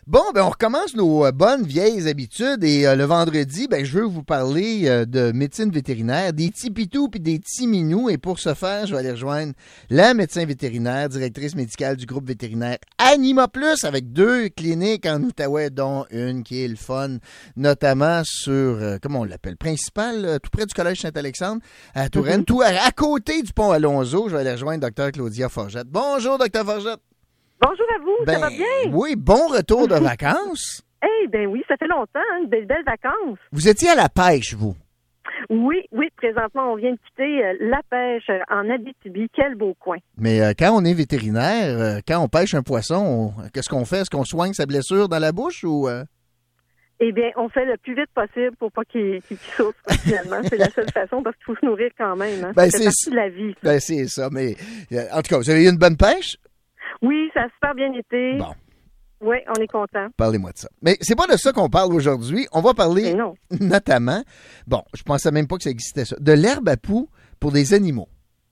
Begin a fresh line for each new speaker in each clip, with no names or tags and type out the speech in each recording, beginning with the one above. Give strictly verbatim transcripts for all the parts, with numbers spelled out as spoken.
Bon, ben on recommence nos euh, bonnes vieilles habitudes et euh, le vendredi, ben je veux vous parler euh, de médecine vétérinaire, des petits pitous puis des petits minous. Et pour ce faire, je vais aller rejoindre la médecin vétérinaire, directrice médicale du groupe vétérinaire Anima Plus, avec deux cliniques en Outaouais, dont une qui est le fun, notamment sur, euh, comment on l'appelle, principal, euh, tout près du Collège Saint-Alexandre, à Touraine, mm-hmm. tout à, à côté du pont Alonso. Je vais aller rejoindre docteur Claudia Forgette. Bonjour, docteur Forgette.
Bonjour à vous,
ben,
ça va bien?
Oui, bon retour de vacances.
Eh hey, ben oui, ça fait longtemps, hein, de belles vacances.
Vous étiez à la pêche, vous?
Oui, oui, présentement, on vient de quitter euh, la pêche euh, en Abitibi. Quel beau coin.
Mais euh, quand on est vétérinaire, euh, quand on pêche un poisson, on, qu'est-ce qu'on fait? Est-ce qu'on soigne sa blessure dans la bouche ou... Euh...
Eh bien, on fait le plus vite possible pour pas qu'il, qu'il, qu'il souffre, finalement. C'est la seule façon parce qu'il faut se nourrir quand même. Hein.
Ben,
ça fait partie de la vie. Ça.
Ben, c'est ça. Mais euh, en tout cas, vous avez eu une bonne pêche?
Oui, ça a super bien été.
Bon.
Oui, on est content.
Parlez-moi de ça. Mais c'est pas de ça qu'on parle aujourd'hui. On va parler notamment, bon, je pensais même pas que ça existait ça, de l'herbe à poux pour des animaux.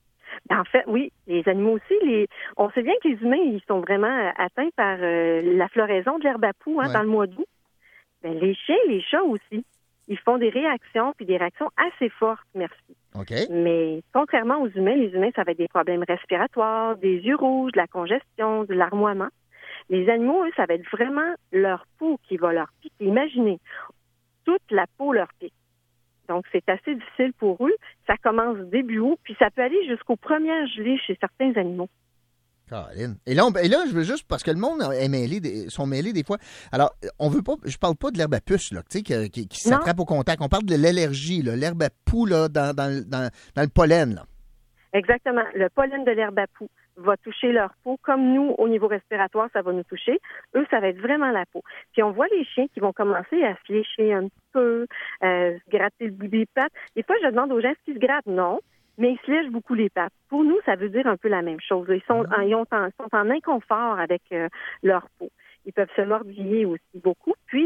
En fait, oui, les animaux aussi. Les... On sait bien que les humains, ils sont vraiment atteints par euh, la floraison de l'herbe à poux hein, ouais. dans le mois d'août. Ben, les chiens, les chats aussi, ils font des réactions, puis des réactions assez fortes, merci.
Okay.
Mais contrairement aux humains, les humains, ça va être des problèmes respiratoires, des yeux rouges, de la congestion, de l'armoiement. Les animaux, eux, ça va être vraiment leur peau qui va leur piquer. Imaginez, toute la peau leur pique. Donc, c'est assez difficile pour eux. Ça commence début août, puis ça peut aller jusqu'aux premières gelées chez certains animaux.
Caroline. Et là, on, et là, je veux juste, parce que le monde est mêlé, des, sont mêlés des fois. Alors, on veut pas, je parle pas de l'herbe à puce, là, tu sais, qui, qui, qui s'attrape au contact. On parle de l'allergie, là, l'herbe à poux, là, dans, dans, dans, dans le pollen, là.
Exactement. Le pollen de l'herbe à poux va toucher leur peau. Comme nous, au niveau respiratoire, ça va nous toucher. Eux, ça va être vraiment la peau. Puis on voit les chiens qui vont commencer à se lécher un petit peu, euh, se gratter le bout des pattes. Des fois, je demande aux gens, est-ce qu'ils se grattent? Non. Mais ils se lèchent beaucoup les pattes. Pour nous, ça veut dire un peu la même chose. Ils sont, mmh. ils ont en, sont en inconfort avec euh, leur peau. Ils peuvent se mordiller aussi beaucoup. Puis,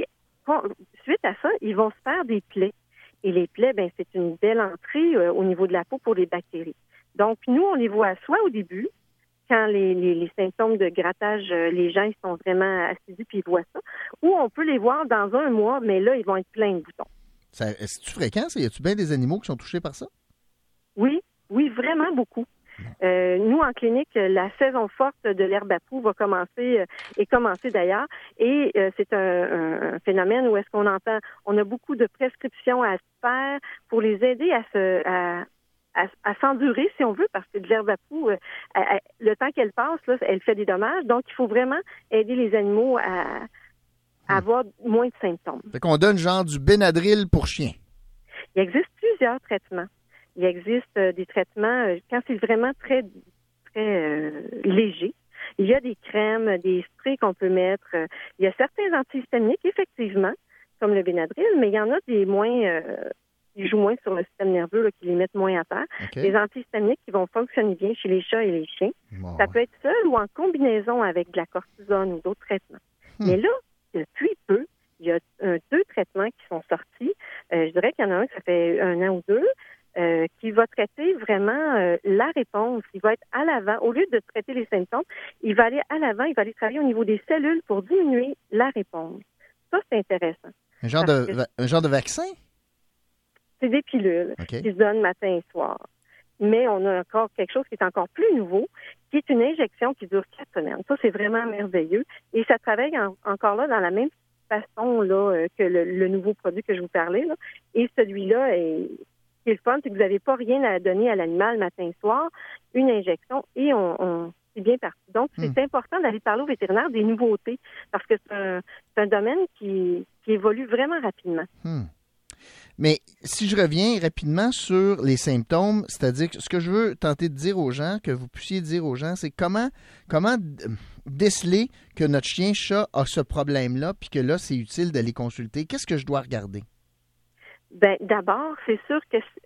suite à ça, ils vont se faire des plaies. Et les plaies, ben, c'est une belle entrée euh, au niveau de la peau pour les bactéries. Donc, nous, on les voit soit au début, quand les, les, les symptômes de grattage, euh, les gens ils sont vraiment assidus puis ils voient ça, ou on peut les voir dans un mois, mais là, ils vont être pleins de boutons.
Ça, est-ce-tu fréquent, ça? Y a-tu bien des animaux qui sont touchés par ça?
Oui, oui, vraiment beaucoup. Euh, nous, en clinique, la saison forte de l'herbe à poux va commencer, euh, et commencer d'ailleurs, et euh, c'est un, un, un phénomène où est-ce qu'on entend, on a beaucoup de prescriptions à faire pour les aider à se, à, à, à s'endurer, si on veut, parce que de l'herbe à poux, euh, à, à, le temps qu'elle passe, là, elle fait des dommages, donc il faut vraiment aider les animaux à, à avoir moins de symptômes.
Fait qu'on donne genre du Benadryl pour chiens.
Il existe plusieurs traitements. Il existe euh, des traitements, euh, quand c'est vraiment très, très euh, léger, il y a des crèmes, des sprays qu'on peut mettre. Euh, il y a certains antihistaminiques, effectivement, comme le Benadryl, mais il y en a des moins, euh, qui jouent moins sur le système nerveux, là, qui les mettent moins à terre. Okay. Des antihistaminiques qui vont fonctionner bien chez les chats et les chiens. Bon, ça ouais. peut être seul ou en combinaison avec de la cortisone ou d'autres traitements. Hmm. Mais là, depuis peu, il y a euh, deux traitements qui sont sortis. Euh, je dirais qu'il y en a un, ça fait un an ou deux, Euh, qui va traiter vraiment euh, la réponse. Il va être à l'avant. Au lieu de traiter les symptômes, il va aller à l'avant, il va aller travailler au niveau des cellules pour diminuer la réponse. Ça, c'est intéressant.
Un genre, de, que, un genre de vaccin?
C'est des pilules okay. qui se donnent matin et soir. Mais on a encore quelque chose qui est encore plus nouveau, qui est une injection qui dure quatre semaines. Ça, c'est vraiment merveilleux. Et ça travaille en, encore là dans la même façon là, euh, que le, le nouveau produit que je vous parlais. Là. Et celui-là est... Ce qui est le fun, c'est que vous n'avez pas rien à donner à l'animal matin et soir, une injection, et on, on c'est bien parti. Donc, c'est mmh. important d'aller parler au vétérinaire des nouveautés, parce que c'est un, c'est un domaine qui, qui évolue vraiment rapidement.
Mmh. Mais si je reviens rapidement sur les symptômes, c'est-à-dire que ce que je veux tenter de dire aux gens, que vous puissiez dire aux gens, c'est comment, comment déceler que notre chien-chat a ce problème-là, puis que là, c'est utile d'aller consulter. Qu'est-ce que je dois regarder?
Ben, d'abord, c'est sûr que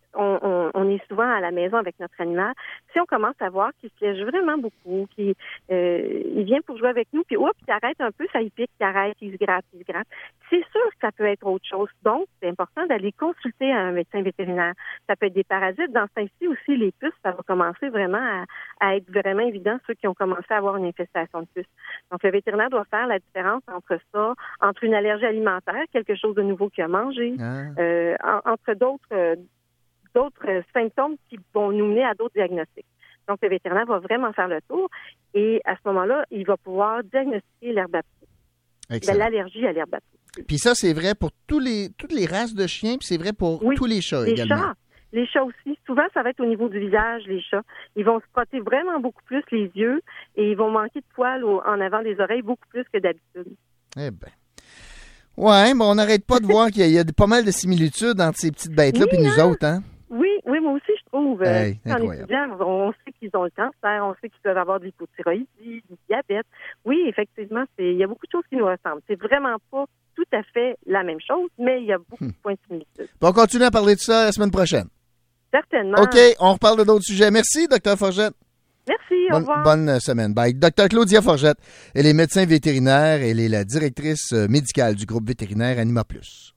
on, on, on est souvent à la maison avec notre animal. Si on commence à voir qu'il se lèche vraiment beaucoup, qu'il euh, il vient pour jouer avec nous, puis hop, il arrête un peu, ça y pique, il arrête, il se gratte, il se gratte. C'est sûr que ça peut être autre chose. Donc, c'est important d'aller consulter un médecin vétérinaire. Ça peut être des parasites. Dans ce temps-ci aussi, les puces, ça va commencer vraiment à, à être vraiment évident, ceux qui ont commencé à avoir une infestation de puces. Donc, le vétérinaire doit faire la différence entre ça, entre une allergie alimentaire, quelque chose de nouveau qu'il a mangé,
Ah.
euh, en, entre d'autres, euh, d'autres euh, symptômes qui vont nous mener à d'autres diagnostics. Donc, le vétérinaire va vraiment faire le tour et à ce moment-là, il va pouvoir diagnostiquer l'herbe à poux, de l'allergie à l'herbe à poux.
Puis ça, c'est vrai pour tous les, toutes les races de chiens, puis c'est vrai pour
oui,
tous les chats
les
également.
Chats. Les chats aussi. Souvent, ça va être au niveau du visage, les chats. Ils vont se frotter vraiment beaucoup plus les yeux et ils vont manquer de poils au, en avant des oreilles beaucoup plus que d'habitude.
Eh bien. Ouais, mais on n'arrête pas de voir qu'il y a, il y a pas mal de similitudes entre ces petites bêtes-là et
oui,
nous
hein?
autres, hein?
Oui, oui, moi aussi, je trouve.
Hey,
euh, en étudiant, on sait qu'ils ont le cancer, on sait qu'ils peuvent avoir de l'hypothyroïdie, du diabète. Oui, effectivement, c'est, il y a beaucoup de choses qui nous ressemblent. C'est vraiment pas tout à fait la même chose, mais il y a beaucoup
hmm.
de points de similitude.
On continue à parler de ça la semaine prochaine.
Certainement.
OK, on reparle de d'autres sujets. Merci, docteur Forgette.
Merci,
bonne,
au revoir.
Bonne semaine. Bye. docteur Claudia Forgette, elle est médecin vétérinaire. Elle est la directrice médicale du groupe vétérinaire Anima Plus.